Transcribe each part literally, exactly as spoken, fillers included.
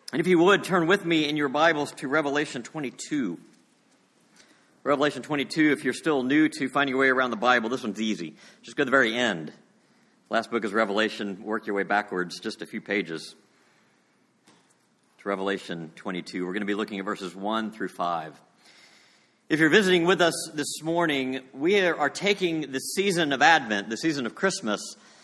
And if you would, turn with me in your Bibles to Revelation twenty-two. Revelation twenty-two, if you're still new to finding your way around the Bible, this one's easy. Just go to the very end. Last book is Revelation. Work your way backwards just a few pages to Revelation twenty-two. We're going to be looking at verses one through five. If you're visiting with us this morning, we are taking the season of Advent, the season of Christmas,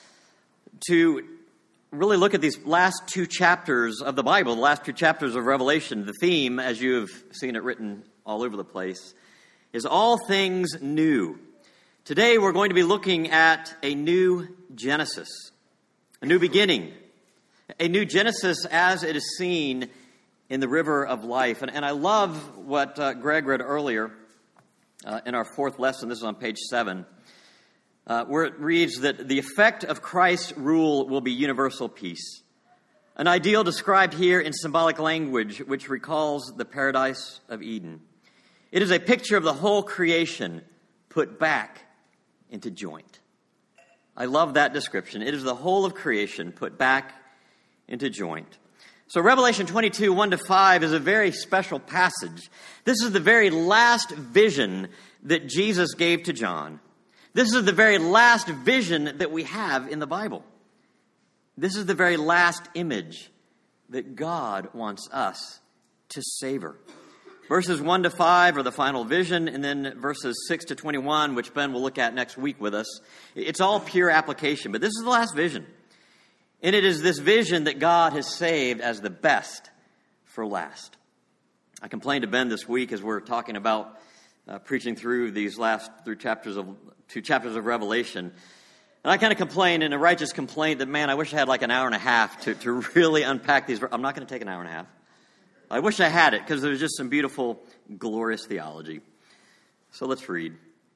to really look at these last two chapters of the Bible, the last two chapters of Revelation. The theme, as you have seen it written all over the place, is all things new. Today we're going to be looking at a new Genesis, a new beginning, a new Genesis as it is seen in the river of life. And, and I love what uh, Greg read earlier uh, in our fourth lesson. This is on page seven. Uh, where it reads that the effect of Christ's rule will be universal peace. An ideal described here in symbolic language which recalls the paradise of Eden. It is a picture of the whole creation put back into joint. I love that description. It is the whole of creation put back into joint. So Revelation twenty-two, one to five is a very special passage. This is the very last vision that Jesus gave to John. This is the very last vision that we have in the Bible. This is the very last image that God wants us to savor. Verses one to five are the final vision, and then verses six to twenty-one, which Ben will look at next week with us. It's all pure application, but this is the last vision. And it is this vision that God has saved as the best for last. I complained to Ben this week as we're talking about uh, preaching through these last three chapters of two chapters of Revelation. And I kind of complained in a righteous complaint that, man, I wish I had like an hour and a half to, to really unpack these. I'm not going to take an hour and a half. I wish I had it because there's just some beautiful, glorious theology. So let's read.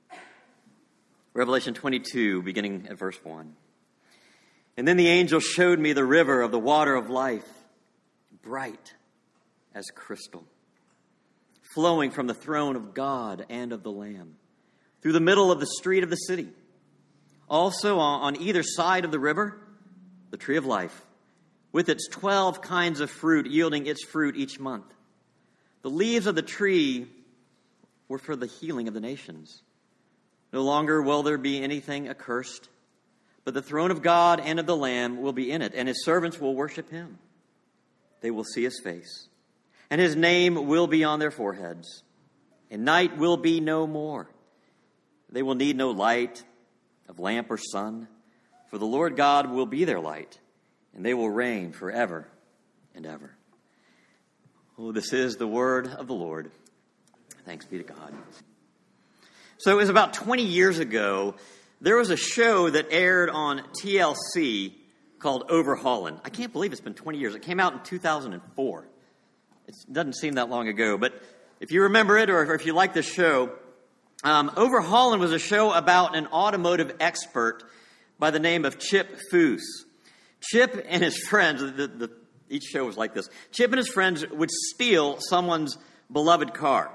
Revelation twenty-two, beginning at verse one. And then the angel showed me the river of the water of life, bright as crystal, flowing from the throne of God and of the Lamb, through the middle of the street of the city. Also on either side of the river, the tree of life, with its twelve kinds of fruit, yielding its fruit each month. The leaves of the tree were for the healing of the nations. No longer will there be anything accursed, but the throne of God and of the Lamb will be in it, and his servants will worship him. They will see his face, and his name will be on their foreheads, and night will be no more. They will need no light of lamp or sun, for the Lord God will be their light, and they will reign forever and ever. Oh, this is the word of the Lord. Thanks be to God. So it was about twenty years ago, there was a show that aired on T L C called Overhaulin'. I can't believe it's been twenty years. It came out in two thousand four. It doesn't seem that long ago, but if you remember it or if you like this show, Um, Overhaulin' was a show about an automotive expert by the name of Chip Foose. Chip and his friends, the, the, each show was like this. Chip and his friends would steal someone's beloved car.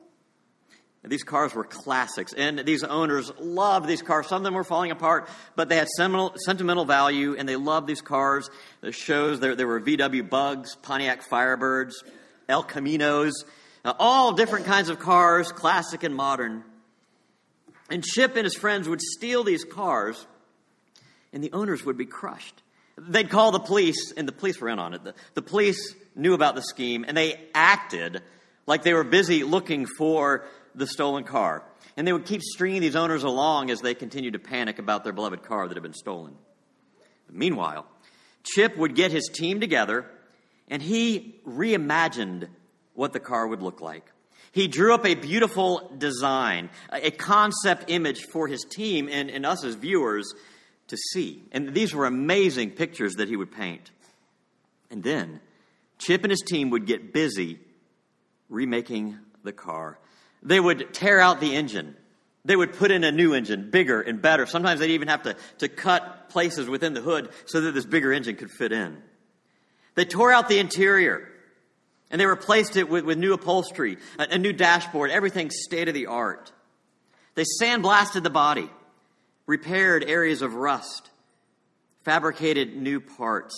And these cars were classics, and these owners loved these cars. Some of them were falling apart, but they had sentimental, sentimental value, and they loved these cars. The shows, there, there were V W Bugs, Pontiac Firebirds, El Caminos, uh, all different kinds of cars, classic and modern. And Chip and his friends would steal these cars, and the owners would be crushed. They'd call the police, and the police were in on it. The, the police knew about the scheme, and they acted like they were busy looking for the stolen car. And they would keep stringing these owners along as they continued to panic about their beloved car that had been stolen. But meanwhile, Chip would get his team together, and he reimagined what the car would look like. He drew up a beautiful design, a concept image for his team and, and us as viewers to see. And these were amazing pictures that he would paint. And then Chip and his team would get busy remaking the car. They would tear out the engine. They would put in a new engine, bigger and better. Sometimes they'd even have to, to cut places within the hood so that this bigger engine could fit in. They tore out the interior. And they replaced it with, with new upholstery, a, a new dashboard, everything state-of-the-art. They sandblasted the body, repaired areas of rust, fabricated new parts.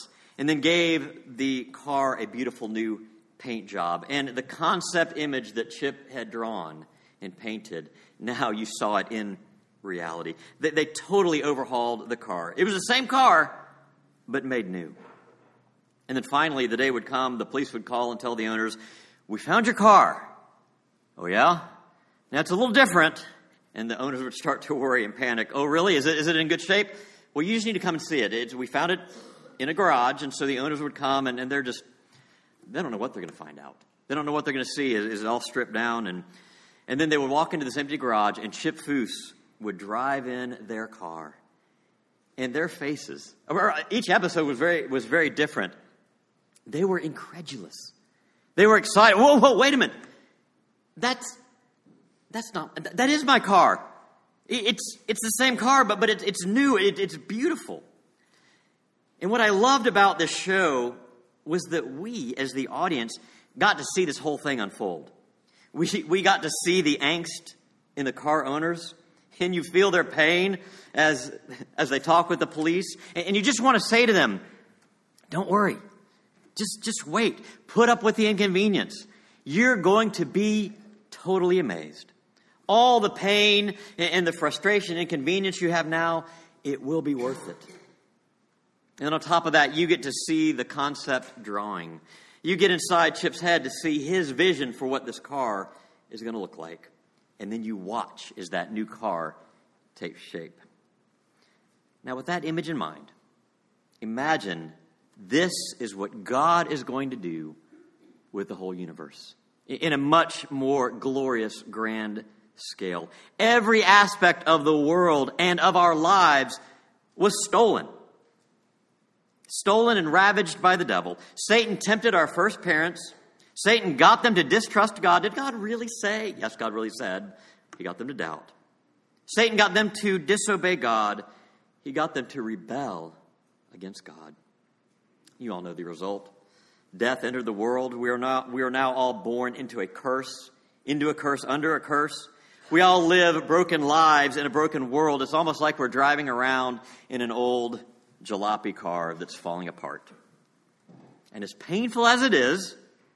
and then gave the car a beautiful new paint job. And the concept image that Chip had drawn and painted, now you saw it in reality. They, they totally overhauled the car. It was the same car, but made new. And then finally, the day would come, the police would call and tell the owners, "We found your car." "Oh, yeah? Now it's a little different." And the owners would start to worry and panic. "Oh, really? Is it is it in good shape?" "Well, you just need to come and see it. It's, we found it in a garage." And so the owners would come, and, and they're just, they don't know what they're going to find out. They don't know what they're going to see. Is, is it all stripped down? And, and then they would walk into this empty garage, and Chip Foose would drive in their car. And their faces, each episode was very was very different. They were incredulous. They were excited. Whoa, whoa, wait a minute. That's that's not that is my car. It's it's the same car, but but it, it's new. It, it's beautiful. And what I loved about this show was that we, as the audience, got to see this whole thing unfold. We we got to see the angst in the car owners, and you feel their pain as as they talk with the police, and you just want to say to them, "Don't worry. Just just wait. Put up with the inconvenience. You're going to be totally amazed. All the pain and the frustration and inconvenience you have now, it will be worth it." And on top of that, you get to see the concept drawing. You get inside Chip's head to see his vision for what this car is going to look like. And then you watch as that new car takes shape. Now, with that image in mind, imagine this is what God is going to do with the whole universe in a much more glorious, grand scale. Every aspect of the world and of our lives was stolen. Stolen and ravaged by the devil. Satan tempted our first parents. Satan got them to distrust God. Did God really say? Yes, God really said. He got them to doubt. Satan got them to disobey God. He got them to rebel against God. You all know the result. Death entered the world. We are now, we are now all born into a curse, into a curse, under a curse. We all live broken lives in a broken world. It's almost like we're driving around in an old jalopy car that's falling apart. And as painful as it is,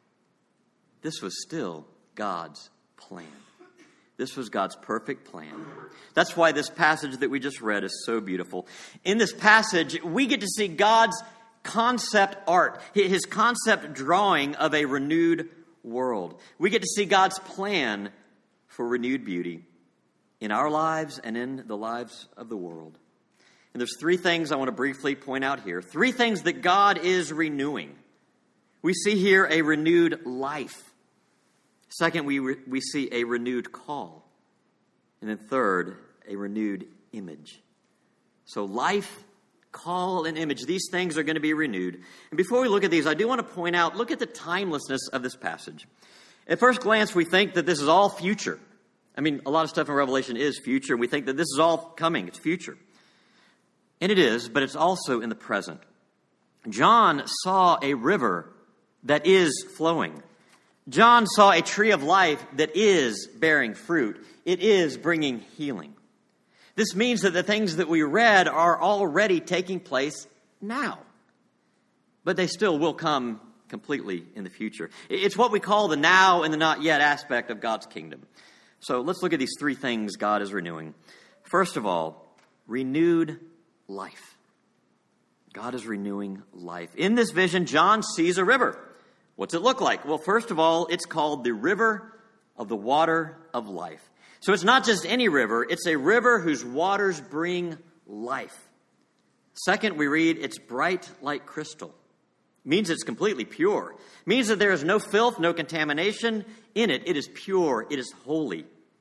this was still God's plan. This was God's perfect plan. That's why this passage that we just read is so beautiful. In this passage, we get to see God's concept art, his concept drawing of a renewed world. We get to see God's plan for renewed beauty in our lives and in the lives of the world. And there's three things I want to briefly point out here. Three things that God is renewing. We see here a renewed life. Second, we re- we see a renewed call. And then third, a renewed image. So life, call, and image, these things are going to be renewed. And before we look at these, I do want to point out, look at the timelessness of this passage. At first glance, we think that this is all future. I mean, a lot of stuff in Revelation is future, and we think that this is all coming. It's future. And it is, but it's also in the present. John saw a river that is flowing. John saw a tree of life that is bearing fruit. It is bringing healing. This means that the things that we read are already taking place now. But they still will come completely in the future. It's what we call the now and the not yet aspect of God's kingdom. So let's look at these three things God is renewing. First of all, renewed life. God is renewing life. In this vision, John sees a river. What's it look like? Well, first of all, it's called the river of the water of life. So it's not just any river, it's a river whose waters bring life. Second, we read it's bright like crystal. It means it's completely pure. It means that there is no filth, no contamination in it. It is pure, it is holy.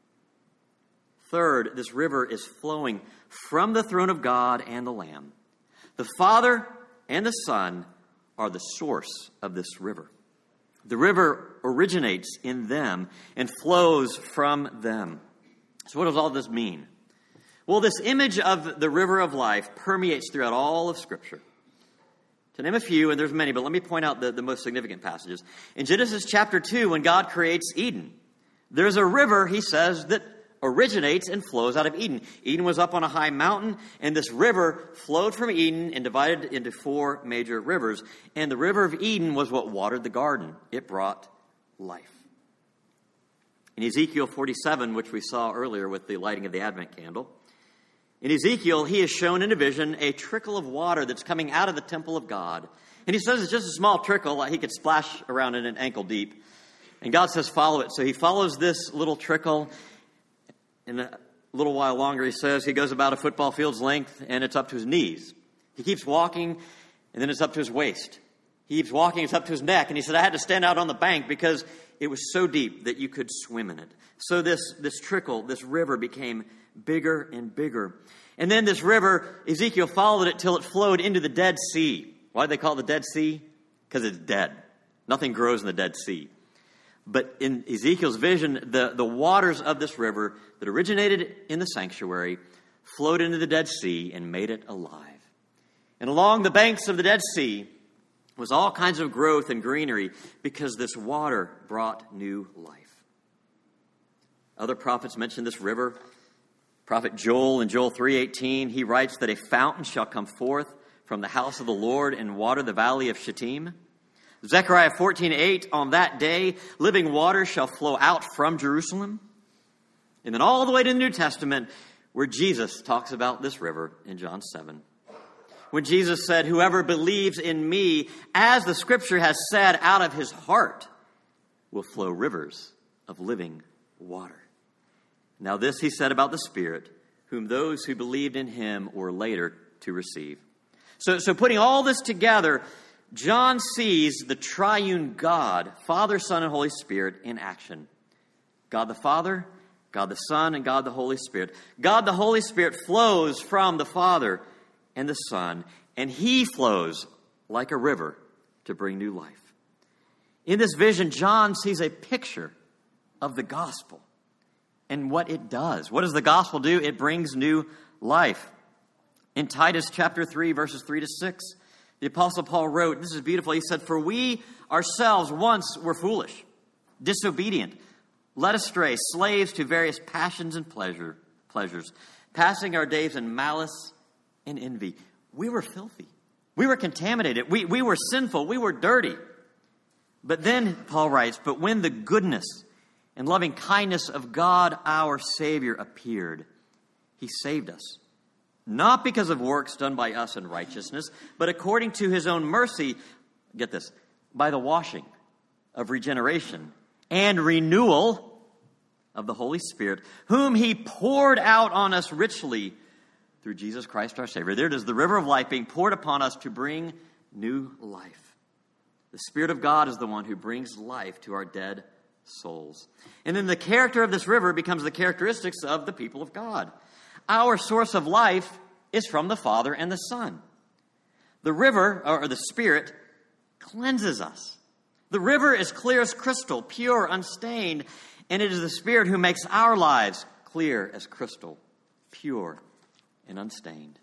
Third, this river is flowing from the throne of God and the Lamb. The Father and the Son are the source of this river. The river originates in them and flows from them. So what does all this mean? Well, this image of the river of life permeates throughout all of Scripture. To name a few, and there's many, but let me point out the, the most significant passages. In Genesis chapter two, when God creates Eden, there's a river, he says, that originates and flows out of Eden. Eden was up on a high mountain, and this river flowed from Eden and divided into four major rivers. And the river of Eden was what watered the garden. It brought life. In Ezekiel forty-seven, which we saw earlier with the lighting of the Advent candle, in Ezekiel, he is shown in a vision a trickle of water that's coming out of the temple of God. And he says it's just a small trickle. He could splash around in it ankle deep. And God says, follow it. So he follows this little trickle. And a little while longer, he says, he goes about a football field's length, and it's up to his knees. He keeps walking, and then it's up to his waist. He keeps walking, it's up to his neck. And he said, I had to stand out on the bank because it was so deep that you could swim in it. So this, this trickle, this river became bigger and bigger. And then this river, Ezekiel followed it till it flowed into the Dead Sea. Why do they call it the Dead Sea? Because it's dead. Nothing grows in the Dead Sea. But in Ezekiel's vision, the, the waters of this river that originated in the sanctuary flowed into the Dead Sea and made it alive. And along the banks of the Dead Sea was all kinds of growth and greenery because this water brought new life. Other prophets mention this river. Prophet Joel in Joel three eighteen, he writes that a fountain shall come forth from the house of the Lord and water the valley of Shittim. Zechariah fourteen eight, on that day, living water shall flow out from Jerusalem. And then all the way to the New Testament, where Jesus talks about this river in John seven. When Jesus said, whoever believes in me, as the scripture has said, out of his heart will flow rivers of living water. Now this he said about the Spirit, whom those who believed in him were later to receive. So, so putting all this together, John sees the triune God, Father, Son, and Holy Spirit in action. God the Father, God the Son, and God the Holy Spirit. God the Holy Spirit flows from the Father and the Son, and he flows like a river to bring new life. In this vision, John sees a picture of the gospel and what it does. What does the gospel do? It brings new life. In Titus chapter three, verses three to six, the Apostle Paul wrote, this is beautiful, he said, for we ourselves once were foolish, disobedient, led astray, slaves to various passions and pleasure, pleasures, passing our days in malice and envy. We were filthy. We were contaminated. We, we were sinful. We were dirty. But then, Paul writes, but when the goodness and loving kindness of God our Savior appeared, he saved us. Not because of works done by us in righteousness, but according to his own mercy, get this, by the washing of regeneration and renewal of the Holy Spirit, whom he poured out on us richly through Jesus Christ our Savior. There it is, the river of life being poured upon us to bring new life. The Spirit of God is the one who brings life to our dead souls. And then the character of this river becomes the characteristics of the people of God. Our source of life is from the Father and the Son. The river, or the Spirit, cleanses us. The river is clear as crystal, pure, unstained, and it is the Spirit who makes our lives clear as crystal, pure, and unstained.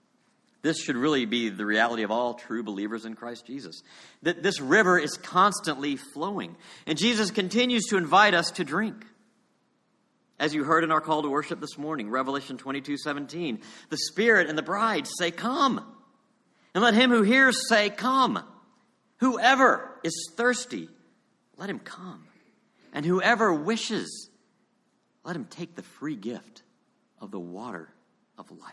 This should really be the reality of all true believers in Christ Jesus. That this river is constantly flowing, and Jesus continues to invite us to drink. As you heard in our call to worship this morning, Revelation twenty-two seventeen, the Spirit and the bride say, come. And let him who hears say, come. Whoever is thirsty, let him come. And whoever wishes, let him take the free gift of the water of life.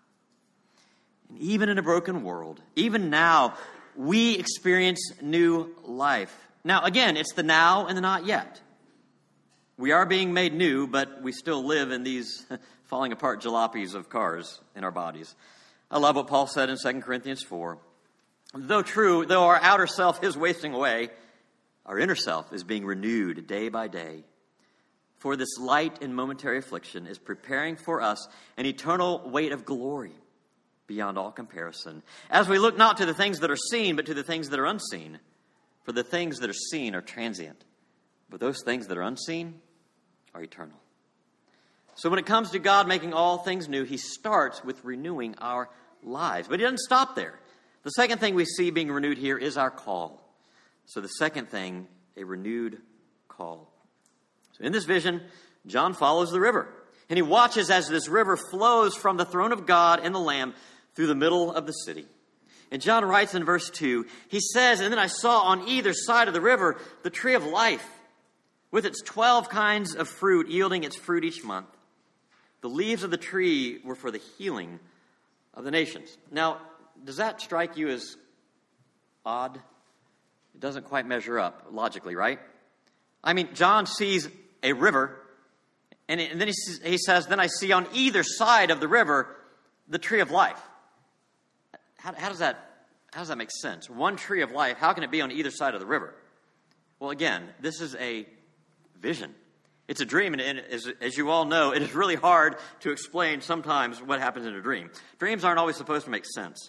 And even in a broken world, even now, we experience new life. Now, again, it's the now and the not yet. We are being made new, but we still live in these falling apart jalopies of cars in our bodies. I love what Paul said in Second Corinthians four. Though true, though our outer self is wasting away, our inner self is being renewed day by day. For this light and momentary affliction is preparing for us an eternal weight of glory beyond all comparison, as we look not to the things that are seen, but to the things that are unseen. For the things that are seen are transient, but those things that are unseen are eternal. So when it comes to God making all things new, he starts with renewing our lives. But he doesn't stop there. The second thing we see being renewed here is our call. So the second thing, a renewed call. So in this vision, John follows the river. And he watches as this river flows from the throne of God and the Lamb through the middle of the city. And John writes in verse two, he says, "And then I saw on either side of the river the tree of life, with its twelve kinds of fruit, yielding its fruit each month. The leaves of the tree were for the healing of the nations." Now, does that strike you as odd? It doesn't quite measure up logically, right? I mean, John sees a river, and, it, and then he, sees, he says, "Then I see on either side of the river the tree of life." How, how does that how does that make sense? One tree of life, how can it be on either side of the river? Well, again, this is a vision. It's a dream, and, and as, as you all know, it is really hard to explain sometimes what happens in a dream. Dreams aren't always supposed to make sense.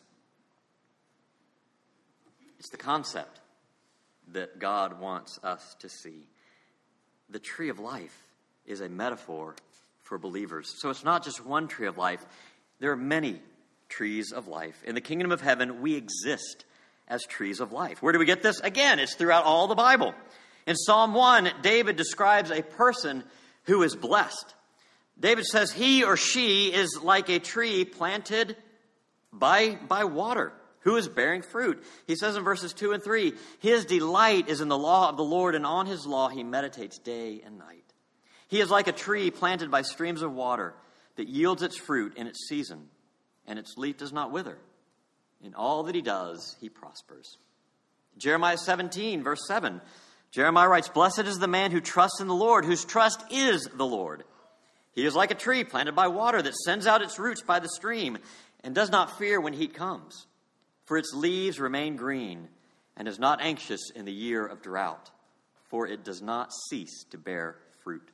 It's the concept that God wants us to see. The tree of life is a metaphor for believers. So it's not just one tree of life. There are many trees of life. In the kingdom of heaven, we exist as trees of life. Where do we get this? Again, it's throughout all the Bible. In Psalm one, David describes a person who is blessed. David says he or she is like a tree planted by, by water, who is bearing fruit. He says in verses two and three, his delight is in the law of the Lord, and on his law he meditates day and night. He is like a tree planted by streams of water that yields its fruit in its season, and its leaf does not wither. In all that he does, he prospers. Jeremiah seventeen, verse seven, Jeremiah writes, "Blessed is the man who trusts in the Lord, whose trust is the Lord. He is like a tree planted by water that sends out its roots by the stream and does not fear when heat comes. For its leaves remain green and is not anxious in the year of drought, for it does not cease to bear fruit."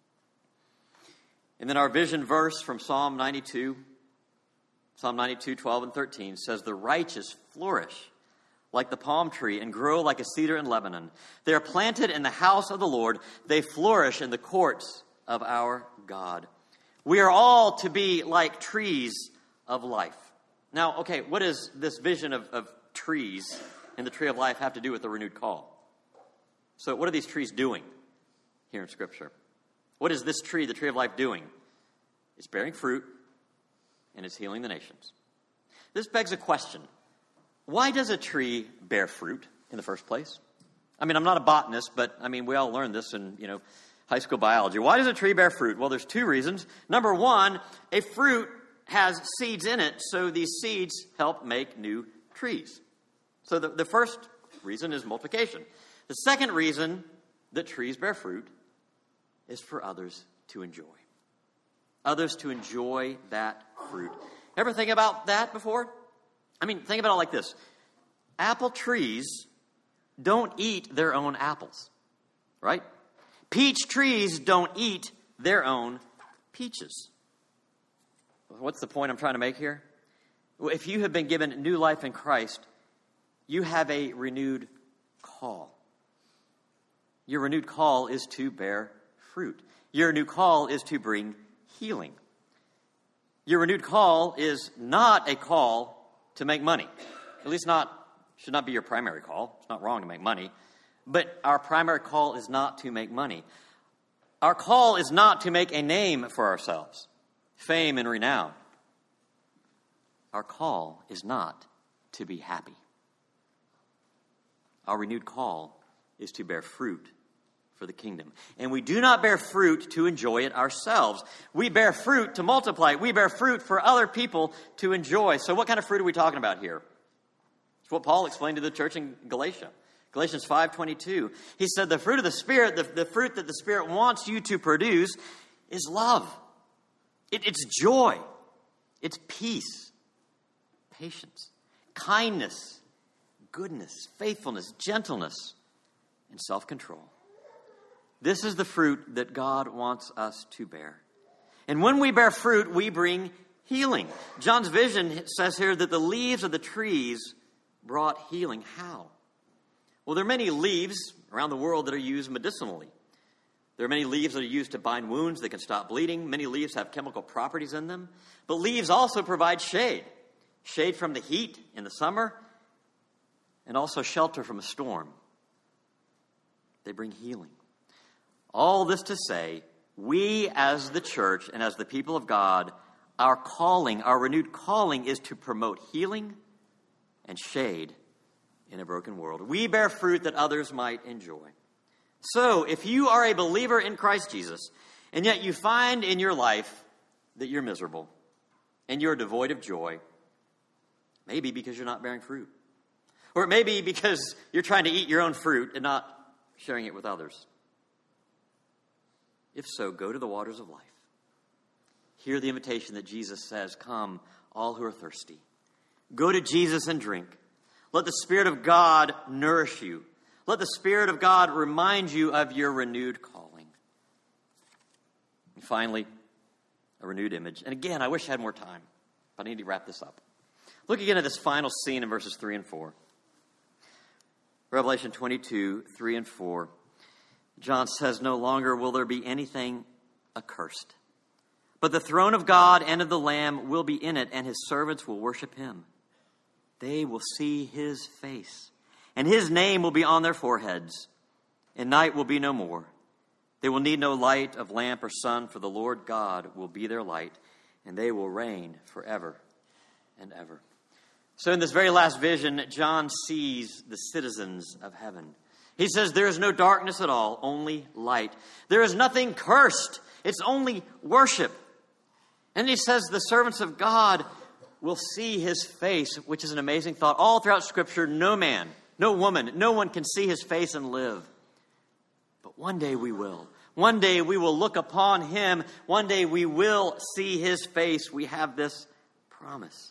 And then our vision verse from Psalm ninety-two, Psalm ninety-two, twelve and thirteen says, "The righteous flourish like the palm tree and grow like a cedar in Lebanon. They are planted in the house of the Lord. They flourish in the courts of our God." We are all to be like trees of life. Now, okay, what does this vision of, of trees and the tree of life have to do with the renewed call? So what are these trees doing here in Scripture? What is this tree, the tree of life, doing? It's bearing fruit, and it's healing the nations. This begs a question. Why does a tree bear fruit in the first place? I mean, I'm not a botanist, but I mean, we all learned this in, you know, high school biology. Why does a tree bear fruit? Well, there's two reasons. Number one, a fruit has seeds in it, so these seeds help make new trees. So the, the first reason is multiplication. The second reason that trees bear fruit is for others to enjoy. Others to enjoy that fruit. Ever think about that before? I mean, think about it like this. Apple trees don't eat their own apples, right? Peach trees don't eat their own peaches. What's the point I'm trying to make here? Well, if you have been given new life in Christ, you have a renewed call. Your renewed call is to bear fruit. Your new call is to bring healing. Your renewed call is not a call to make money. At least not, should not be your primary call. It's not wrong to make money. But our primary call is not to make money. Our call is not to make a name for ourselves, fame and renown. Our call is not to be happy. Our renewed call is to bear fruit for the kingdom. And we do not bear fruit to enjoy it ourselves. We bear fruit to multiply. We bear fruit for other people to enjoy. So what kind of fruit are we talking about here? It's what Paul explained to the church in Galatia. Galatians five twenty-two. He said the fruit of the Spirit, the, the fruit that the Spirit wants you to produce is love. It, it's joy. It's peace, patience, kindness, goodness, faithfulness, gentleness, and self-control. This is the fruit that God wants us to bear. And when we bear fruit, we bring healing. John's vision says here that the leaves of the trees brought healing. How? Well, there are many leaves around the world that are used medicinally. There are many leaves that are used to bind wounds that can stop bleeding. Many leaves have chemical properties in them. But leaves also provide shade. Shade from the heat in the summer, and also shelter from a storm. They bring healing. All this to say We as the church and as the people of God, our calling, our renewed calling is to promote healing and shade in a broken world. We bear fruit that others might enjoy. So, if you are a believer in Christ Jesus, and yet you find in your life that you're miserable and you're devoid of joy, maybe because you're not bearing fruit, or it may be because you're trying to eat your own fruit and not sharing it with others. If so, go to the waters of life. Hear the invitation that Jesus says, "Come, all who are thirsty. Go to Jesus and drink. Let the Spirit of God nourish you. Let the Spirit of God remind you of your renewed calling." And finally, a renewed image. And again, I wish I had more time, but I need to wrap this up. Look again at this final scene in verses three and four. Revelation twenty-two, three and four. John says, "No longer will there be anything accursed, but the throne of God and of the Lamb will be in it, and his servants will worship him. They will see his face, and his name will be on their foreheads, and night will be no more. They will need no light of lamp or sun, for the Lord God will be their light, and they will reign forever and ever." So in this very last vision, John sees the citizens of heaven. He says there is no darkness at all, only light. There is nothing cursed. It's only worship. And he says the servants of God will see his face, which is an amazing thought. All throughout Scripture, no man, no woman, no one can see his face and live. But one day we will. One day we will look upon him. One day we will see his face. We have this promise.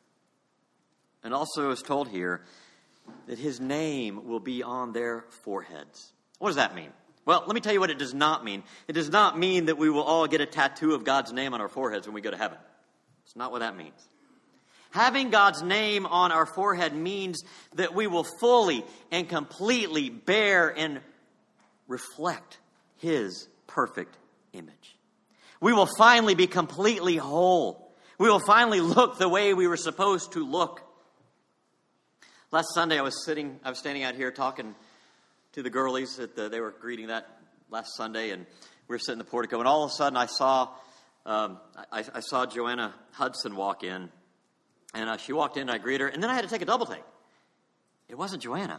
And also is told here that his name will be on their foreheads. What does that mean? Well, let me tell you what it does not mean. It does not mean that we will all get a tattoo of God's name on our foreheads when we go to heaven. It's not what that means. Having God's name on our forehead means that we will fully and completely bear and reflect his perfect image. We will finally be completely whole. We will finally look the way we were supposed to look. Last Sunday, I was sitting, I was standing out here talking to the girlies. At the, they were greeting that last Sunday, and we were sitting in the portico. And all of a sudden, I saw, um, I, I saw Joanna Hudson walk in, and uh, she walked in, and I greeted her, and then I had to take a double take. It wasn't Joanna;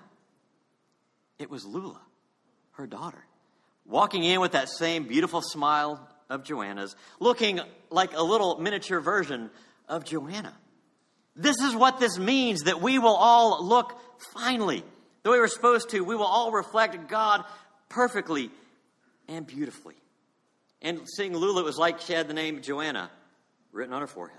it was Lula, her daughter, walking in with that same beautiful smile of Joanna's, looking like a little miniature version of Joanna. This is what this means, that we will all look finely the way we're supposed to. We will all reflect God perfectly and beautifully. And seeing Lula, it was like she had the name Joanna written on her forehead.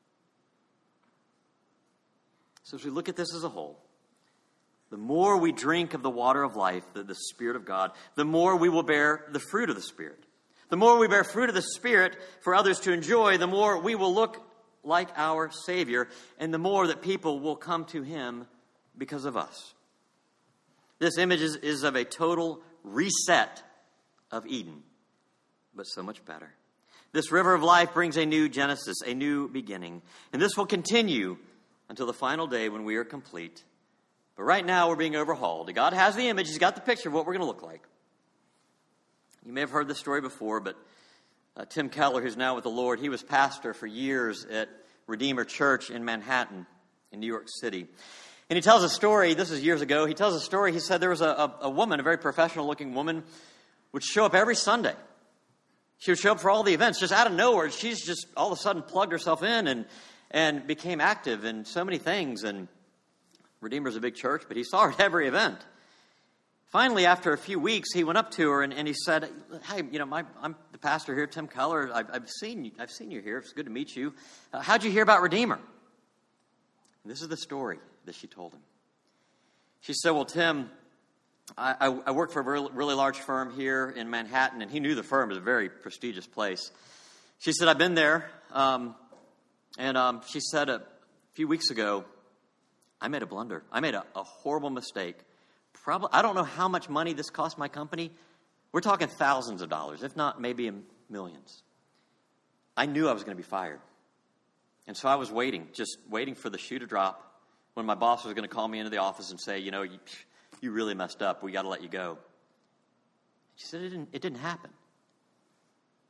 So as we look at this as a whole, the more we drink of the water of life, the, the Spirit of God, the more we will bear the fruit of the Spirit. The more we bear fruit of the Spirit for others to enjoy, the more we will look like our Savior, and the more that people will come to him because of us. This image is, is of a total reset of Eden, but so much better. This river of life brings a new Genesis, a new beginning, and this will continue until the final day when we are complete. But right now we're being overhauled. God has the image. He's got the picture of what we're going to look like. You may have heard this story before, but Uh, Tim Keller, who's now with the Lord, he was pastor for years at Redeemer Church in Manhattan, in New York City. And he tells a story, this is years ago, he tells a story, he said there was a, a, a woman, a very professional-looking woman, would show up every Sunday. She would show up for all the events, just out of nowhere. She's just all of a sudden plugged herself in and, and became active in so many things. And Redeemer's a big church, but he saw her at every event. Finally, after a few weeks, he went up to her and, and he said, "Hey, you know, my, I'm the pastor here, Tim Keller. I've, I've seen you. I've seen you here. It's good to meet you. Uh, how'd you hear about Redeemer?" And this is the story that she told him. She said, "Well, Tim, I, I, I work for a really, really large firm here in Manhattan," and he knew the firm was a very prestigious place. She said, "I've been there, um, and um, she said a few weeks ago, I made a blunder. I made a, a horrible mistake. Probably, I don't know how much money this cost my company. We're talking thousands of dollars, if not maybe millions. I knew I was going to be fired. And so I was waiting, just waiting for the shoe to drop when my boss was going to call me into the office and say, you know, you, you really messed up. We got to let you go." She said it didn't, it didn't happen.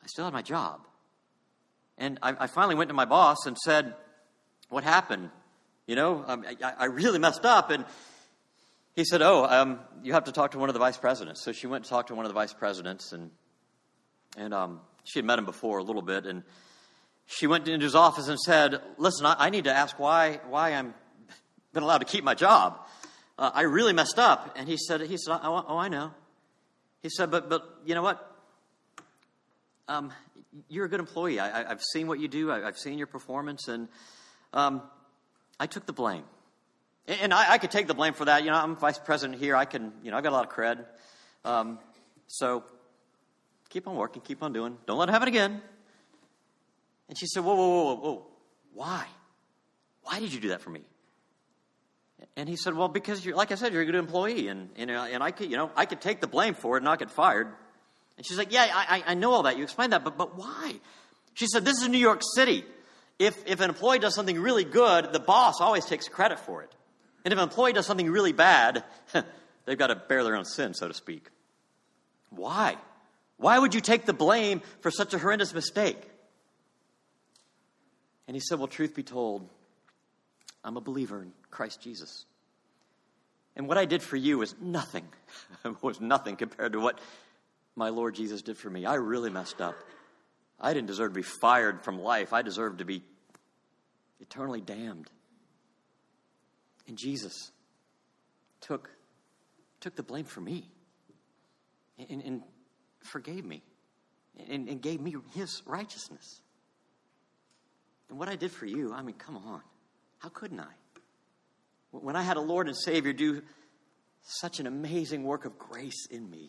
I still had my job. And I, I finally went to my boss and said, what happened? You know, um, I, I really messed up. And he said, oh, um, you have to talk to one of the vice presidents. So she went to talk to one of the vice presidents, and and um, she had met him before a little bit. And she went into his office and said, listen, I, I need to ask why why I'm been allowed to keep my job. Uh, I really messed up. And he said, he said, oh, oh I know. He said, but but you know what? Um, you're a good employee. I, I, I've seen what you do. I, I've seen your performance, and um, I took the blame. And, and I, I could take the blame for that. You know, I'm vice president here. I can, you know, I've got a lot of cred. Um, so keep on working, keep on doing. Don't let it happen again. And she said, whoa, whoa, whoa, whoa, whoa. Why? Why did you do that for me? And he said, well, because you're, like I said, you're a good employee, and and, and I could, you know, I could take the blame for it and not get fired. And she's like, yeah, I, I know all that. You explained that, but but why? She said, this is New York City. If if an employee does something really good, the boss always takes credit for it. And if an employee does something really bad, they've got to bear their own sin, so to speak. Why? Why would you take the blame for such a horrendous mistake? And he said, well, truth be told, I'm a believer in Christ Jesus. And what I did for you was nothing. It was nothing compared to what my Lord Jesus did for me. I really messed up. I didn't deserve to be fired from life. I deserved to be eternally damned. And Jesus took, took the blame for me and, and forgave me and, and gave me his righteousness. And what I did for you, I mean, come on. How couldn't I? When I had a Lord and Savior do such an amazing work of grace in me.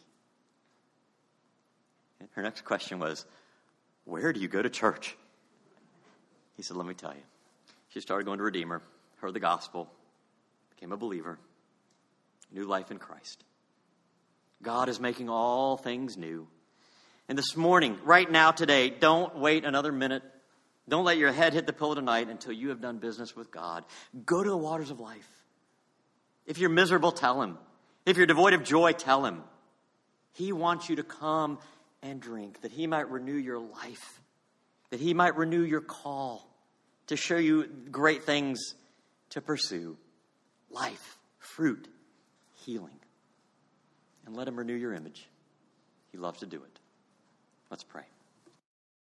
And her next question was, where do you go to church? He said, let me tell you. She started going to Redeemer, heard the gospel, became a believer, new life in Christ. God is making all things new. And this morning, right now, today, don't wait another minute. Don't let your head hit the pillow tonight until you have done business with God. Go to the waters of life. If you're miserable, tell him. If you're devoid of joy, tell him. He wants you to come and drink, that he might renew your life, that he might renew your call, to show you great things to pursue. Life, fruit, healing. And let him renew your image. He loves to do it. Let's pray.